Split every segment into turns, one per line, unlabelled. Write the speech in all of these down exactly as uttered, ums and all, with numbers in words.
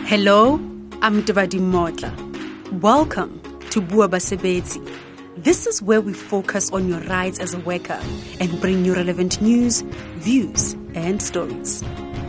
Hello, I'm Tebadi Motla. Welcome to Bua Basebetsi. This is where we focus on your rights as a worker and bring you relevant news, views, and stories.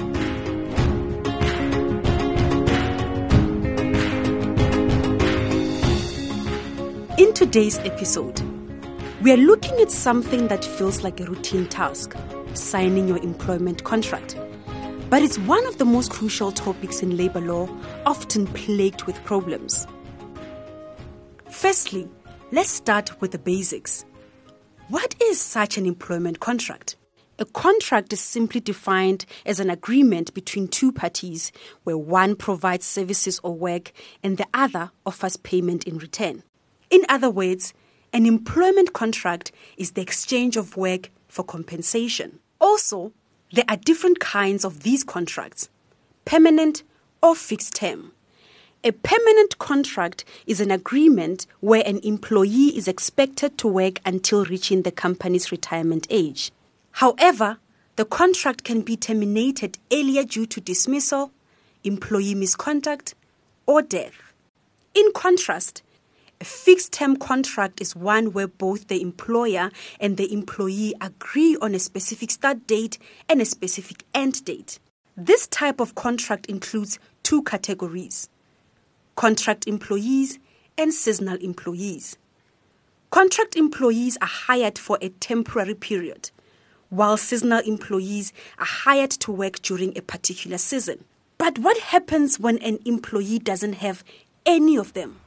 In today's episode, we are looking at something that feels like a routine task, signing your employment contract. But it's one of the most crucial topics in labor law, often plagued with problems. Firstly, let's start with the basics. What is such an employment contract? A contract is simply defined as an agreement between two parties where one provides services or work and the other offers payment in return. In other words, an employment contract is the exchange of work for compensation. Also, there are different kinds of these contracts, permanent or fixed term. A permanent contract is an agreement where an employee is expected to work until reaching the company's retirement age. However, the contract can be terminated earlier due to dismissal, employee misconduct, or death. In contrast, a fixed-term contract is one where both the employer and the employee agree on a specific start date and a specific end date. This type of contract includes two categories: contract employees and seasonal employees. Contract employees are hired for a temporary period, while seasonal employees are hired to work during a particular season. But what happens when an employee doesn't have any of them?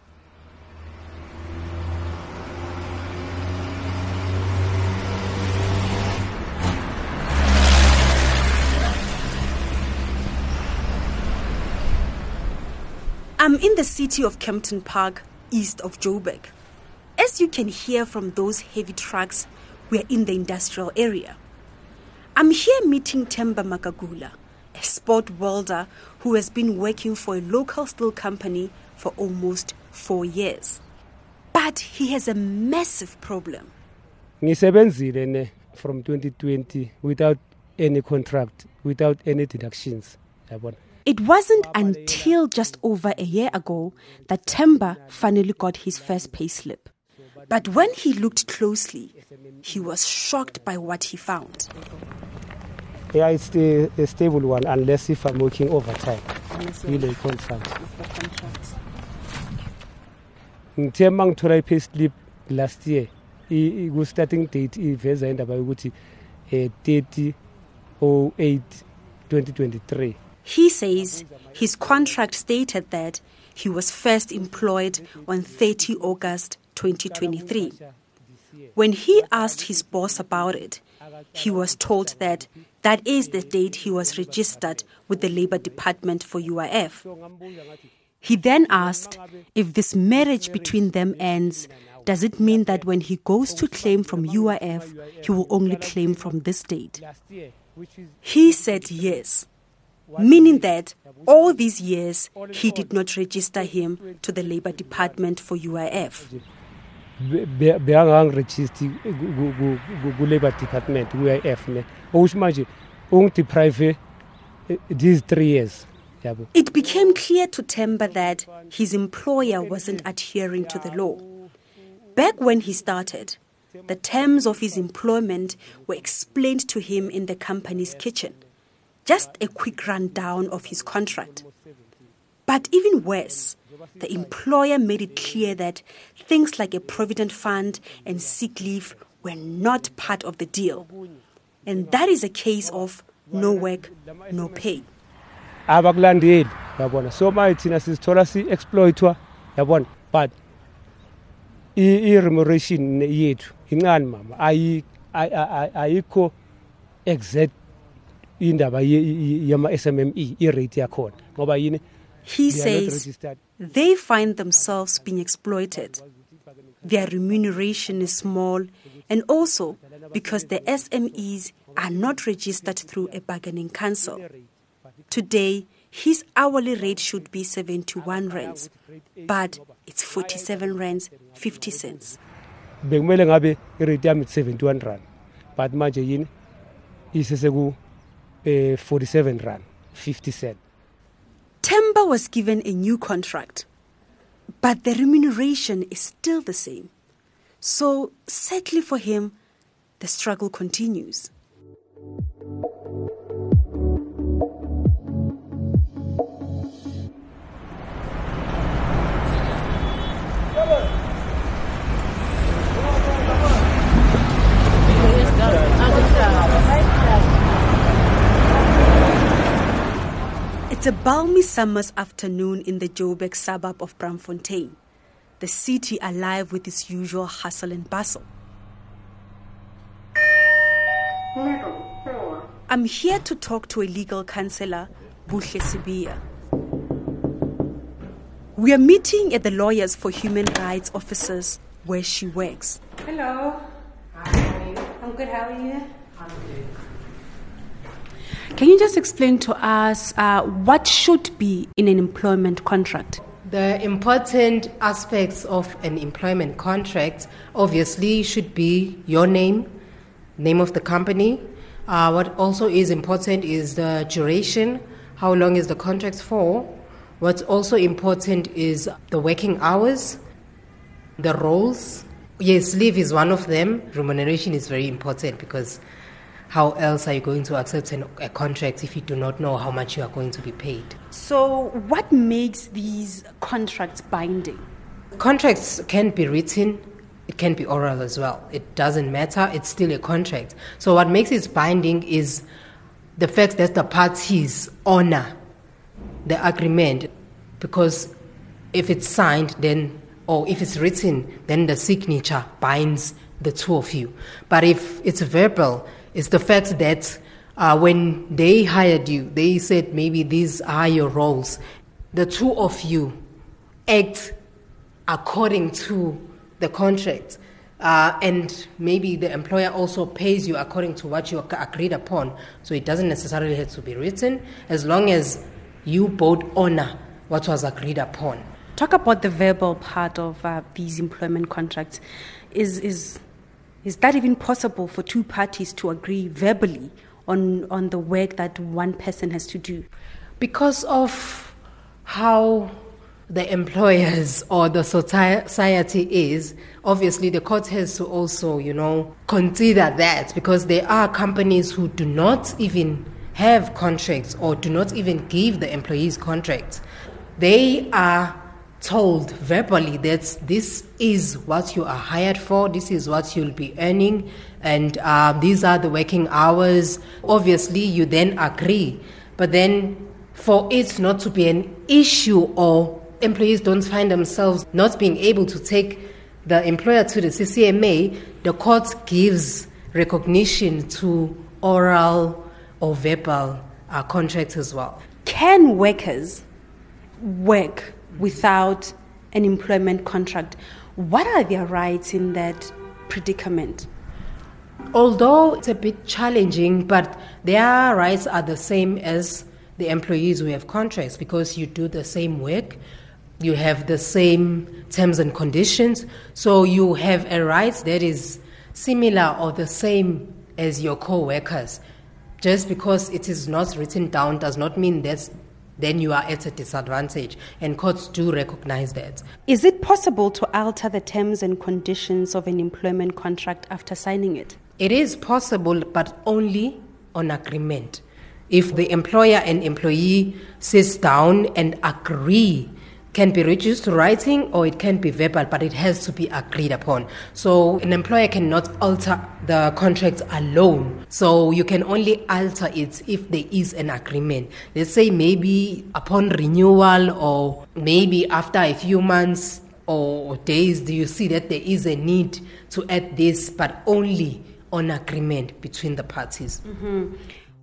I'm in the city of Kempton Park, east of Joburg. As you can hear from those heavy trucks, we're in the industrial area. I'm here meeting Themba Makagula, a sport welder who has been working for a local steel company for almost four years. But he has a massive problem.
Ngisebenzile from twenty twenty without any contract, without any deductions.
It wasn't until just over a year ago that Themba finally got his first payslip. But when he looked closely, he was shocked by what he found.
Yeah, it's the, a stable one, unless if I'm working overtime. Really, contract. Ngithe mangithola payslip last year, the starting date iveza indaba yokuthi thirty oh eight twenty twenty-three.
He says his contract stated that he was first employed on thirty August twenty twenty-three. When he asked his boss about it, he was told that that is the date he was registered with the Labour Department for U I F. He then asked if this marriage between them ends, does it mean that when he goes to claim from U I F, he will only claim from this date? He said yes, meaning that all these years he did not register him to the Labour Department for U I F.
Register Labour Department U I F ne. Oshmaji deprive these three years.
It became clear to Themba that his employer wasn't adhering to the law. Back when he started, the terms of his employment were explained to him in the company's kitchen. Just a quick rundown of his contract. But even worse, the employer made it clear that things like a provident fund and sick leave were not part of the deal. And that is a case of no work, no pay.
Abakulandeli yabona so manje thina sizithola si exploitwa yabona but I remuneration yethu incane mama ayi ayikho exact indaba yama S M M E irate yakhona ngoba yini.
He says they find themselves being exploited. Their remuneration is small, and also because the S M Es are not registered through a bargaining council. Today, his hourly rate should be seventy-one rands, but it's forty-seven rands fifty cents.
Bekumele ngabe irate yami seventy-one rand, but manje yini isese ku forty-seven rand fifty cents.
Temba was given a new contract, but the remuneration is still the same. So, sadly for him, the struggle continues. It's a balmy summer's afternoon in the Joburg suburb of Braamfontein, the city alive with its usual hustle and bustle. I'm here to talk to a legal counsellor, Buhle Sibiya. We are meeting at the Lawyers for Human Rights offices where she works.
Hello. Hi. I'm good. How are you?
I'm good.
Can you just explain to us uh, what should be in an employment contract?
The important aspects of an employment contract obviously should be your name, name of the company. Uh, what also is important is the duration. How long is the contract for? What's also important is the working hours, the roles. Yes, leave is one of them. Remuneration is very important because how else are you going to accept an, a contract if you do not know how much you are going to be paid?
So what makes these contracts binding?
Contracts can be written, it can be oral as well. It doesn't matter, it's still a contract. So what makes it binding is the fact that the parties honor the agreement, because if it's signed, then, or if it's written, then the signature binds the two of you. But if it's verbal, it's the fact that uh, when they hired you, they said maybe these are your roles. The two of you act according to the contract, uh, and maybe the employer also pays you according to what you agreed upon. So it doesn't necessarily have to be written, as long as you both honor what was agreed upon.
Talk about the verbal part of uh, these employment contracts. Is is Is that even possible for two parties to agree verbally on, on the work that one person has to do?
Because of how the employers or the society is, obviously the court has to also, you know, consider that, because there are companies who do not even have contracts or do not even give the employees contracts. They are told verbally that this is what you are hired for, this is what you'll be earning, and uh, these are the working hours. Obviously, you then agree. But then for it not to be an issue, or employees don't find themselves not being able to take the employer to the C C M A, the court gives recognition to oral or verbal uh, contracts as well.
Can workers work without an employment contract? What are their rights in that predicament?
Although it's a bit challenging, but their rights are the same as the employees who have contracts, because you do the same work, you have the same terms and conditions, so you have a right that is similar or the same as your co-workers. Just because it is not written down does not mean that then you are at a disadvantage, and courts do recognize that.
Is it possible to alter the terms and conditions of an employment contract after signing it?
It is possible, but only on agreement. If the employer and employee sits down and agree, can be reduced to writing or it can be verbal, but it has to be agreed upon. So an employer cannot alter the contract alone. So you can only alter it if there is an agreement. Let's say maybe upon renewal, or maybe after a few months or days, do you see that there is a need to add this, but only on agreement between the parties.
Mm-hmm.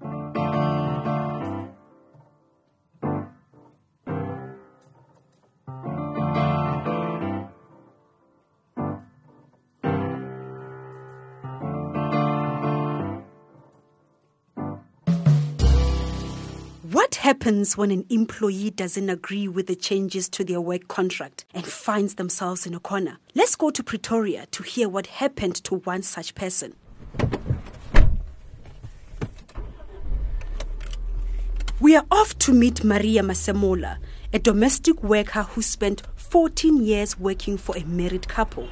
What happens when an employee doesn't agree with the changes to their work contract and finds themselves in a corner? Let's go to Pretoria to hear what happened to one such person. We are off to meet Maria Masemola, a domestic worker who spent fourteen years working for a married couple.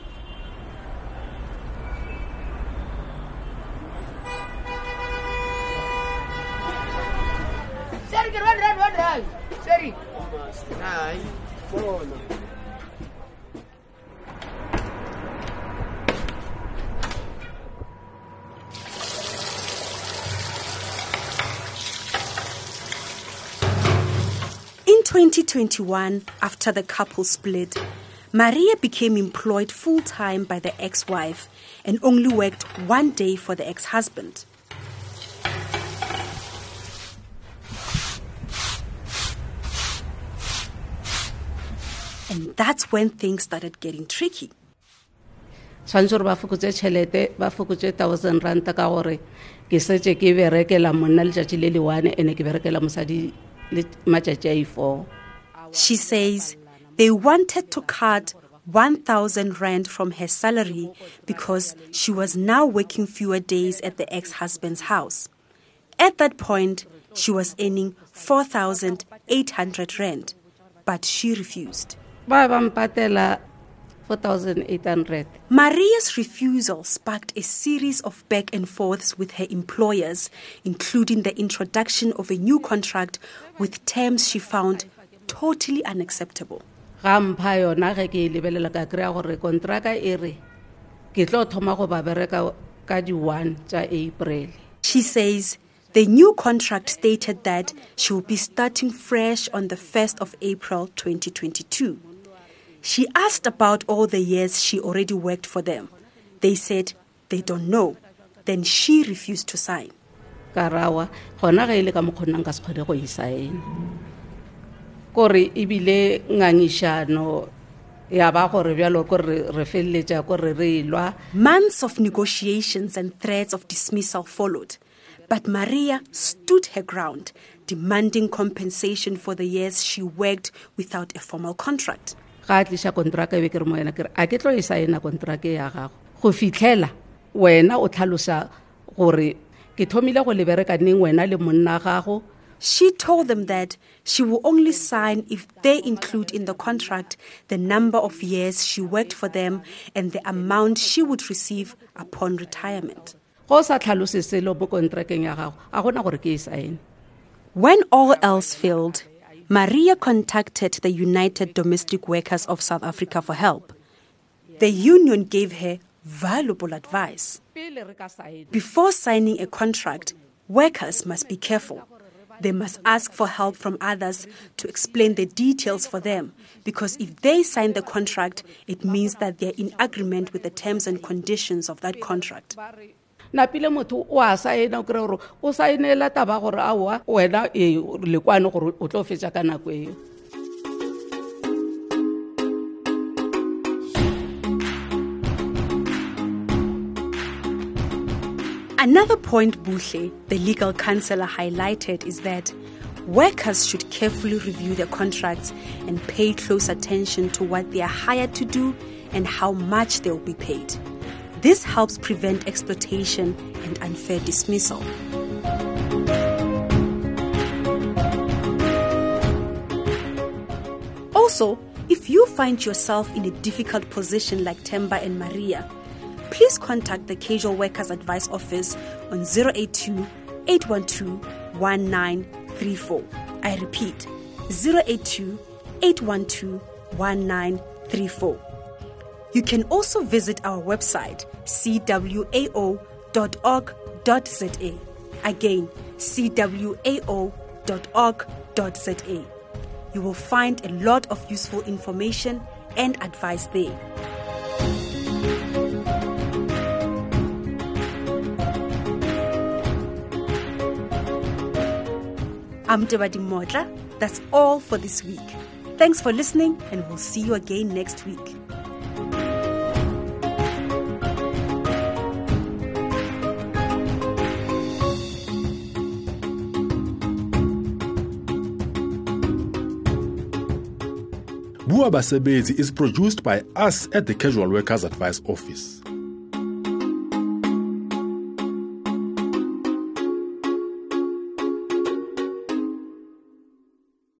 In twenty twenty-one, after the couple split, Maria became employed full-time by the ex-wife and only worked one day for the ex-husband. And that's when things started getting tricky.
Tshwanetse ba fokotse tšhelete ba fokotse thousand rand ka gore ke setse ke berekela monna letšatši le le one ene ke berekela mosadi le matšatši a four.
She says they wanted to cut one thousand rand from her salary because she was now working fewer days at the ex-husband's house. At that point, she was earning four thousand eight hundred rand, but she refused.
Ba ba mpatela four thousand eight hundred.
Maria's refusal sparked a series of back and forths with her employers, including the introduction of a new contract with terms she found totally unacceptable.
Ga mpha yona ge ke lebelela ka kry-a gore kontraka e re ke tlo thoma go ba bereka ka di one tša April.
She says the new contract stated that she will be starting fresh on the first of April twenty twenty-two. She asked about all the years she already worked for them. They said they don't know. Then she refused to sign.
Karawa, gona ge ile ka mokgonna ka se kgone go e sign. Kore ibile ngangishano ya ba gore bjalo gore re felletša gore re lwa.
Months of negotiations and threats of dismissal followed. But Maria stood her ground, demanding compensation for the years she worked without a formal contract.
Ga tlisha kontraka be ke re mo ena ke re a ke tlo e signa kontraka ya gago go fitlhela wena o tlhalosa gore ke thomile go le bereka neng wena le monna gago.
She told them that she will only sign if they include in the contract the number of years she worked for them and the amount she would receive upon retirement.
Go sa tlhalose selo mo kontrakeng ya gago a gona gore ke e sign.
When all else failed, Maria contacted the United Domestic Workers of South Africa for help. The union gave her valuable advice. Before signing a contract, workers must be careful. They must ask for help from others to explain the details for them, because if they sign the contract, it means that they're in agreement with the terms and conditions of that contract.
Napile motho o a saena o kry gore o saenela taba gore aowa wena e lekwane gore o tlo fetša ka nako eo.
Another point Buhle, the legal counselor, highlighted is that workers should carefully review their contracts and pay close attention to what they are hired to do and how much they will be paid. This helps prevent exploitation and unfair dismissal. Also, if you find yourself in a difficult position like Temba and Maria, please contact the Casual Workers Advice Office on zero eight two, eight one two, one nine three four. I repeat, zero eight two, eight one two, one nine three four. You can also visit our website, c w a o dot org dot z a. Again, c w a o dot org dot z a. You will find a lot of useful information and advice there. I'm Tebadi Modla. That's all for this week. Thanks for listening, and we'll see you again next week.
Bua Basebezi is produced by us at the Casual Workers Advice Office.